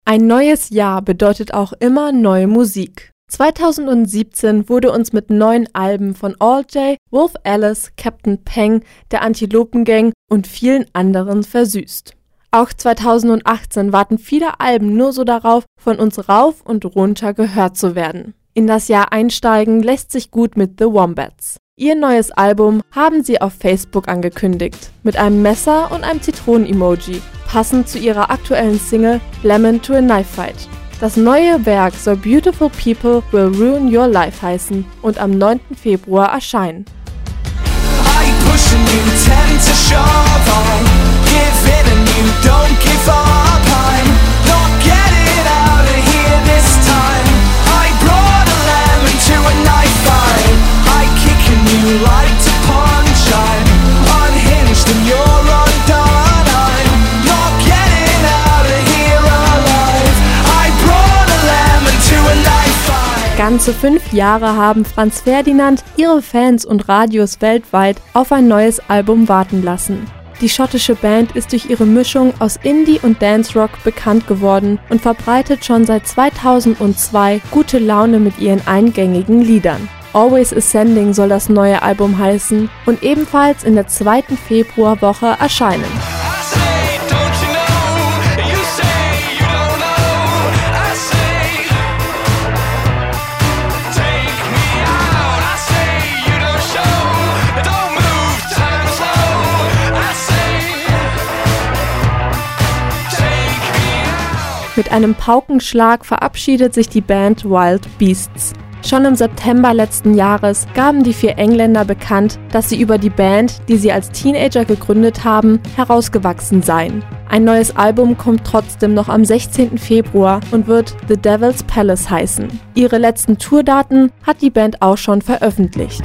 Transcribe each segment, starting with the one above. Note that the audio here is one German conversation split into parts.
Ein neues Jahr bedeutet auch immer neue Musik. 2017 wurde uns mit neuen Alben von All J, Wolf Alice, Captain Peng, der Antilopen Gang und vielen anderen versüßt. Auch 2018 warten viele Alben nur so darauf, von uns rauf und runter gehört zu werden. In das Jahr einsteigen lässt sich gut mit The Wombats. Ihr neues Album haben sie auf Facebook angekündigt, mit einem Messer und einem Zitronen-Emoji, passend zu ihrer aktuellen Single Lemon to a Knife Fight. Das neue Werk soll Beautiful People Will Ruin Your Life heißen und am 9. Februar erscheinen. Ganze 5 Jahre haben Franz Ferdinand, ihre Fans und Radios weltweit auf ein neues Album warten lassen. Die schottische Band ist durch ihre Mischung aus Indie und Dance Rock bekannt geworden und verbreitet schon seit 2002 gute Laune mit ihren eingängigen Liedern. Always Ascending soll das neue Album heißen und ebenfalls in der 2. Februarwoche erscheinen. Mit einem Paukenschlag verabschiedet sich die Band Wild Beasts. Schon im September letzten Jahres gaben die 4 Engländer bekannt, dass sie über die Band, die sie als Teenager gegründet haben, herausgewachsen seien. Ein neues Album kommt trotzdem noch am 16. Februar und wird The Devil's Palace heißen. Ihre letzten Tourdaten hat die Band auch schon veröffentlicht.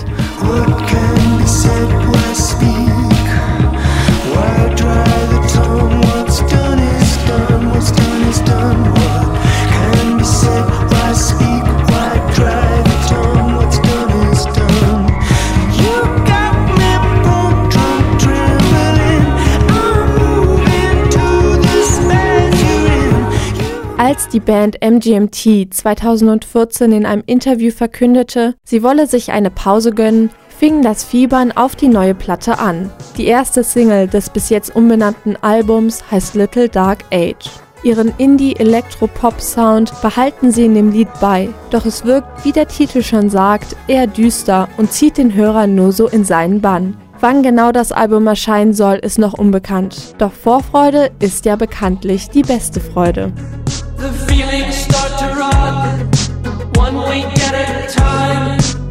Als die Band MGMT 2014 in einem Interview verkündete, sie wolle sich eine Pause gönnen, fing das Fiebern auf die neue Platte an. Die erste Single des bis jetzt umbenannten Albums heißt Little Dark Age. Ihren Indie-Elektro-Pop-Sound behalten sie in dem Lied bei, doch es wirkt, wie der Titel schon sagt, eher düster und zieht den Hörer nur so in seinen Bann. Wann genau das Album erscheinen soll, ist noch unbekannt, doch Vorfreude ist ja bekanntlich die beste Freude. The feelings start to run, one week at a time.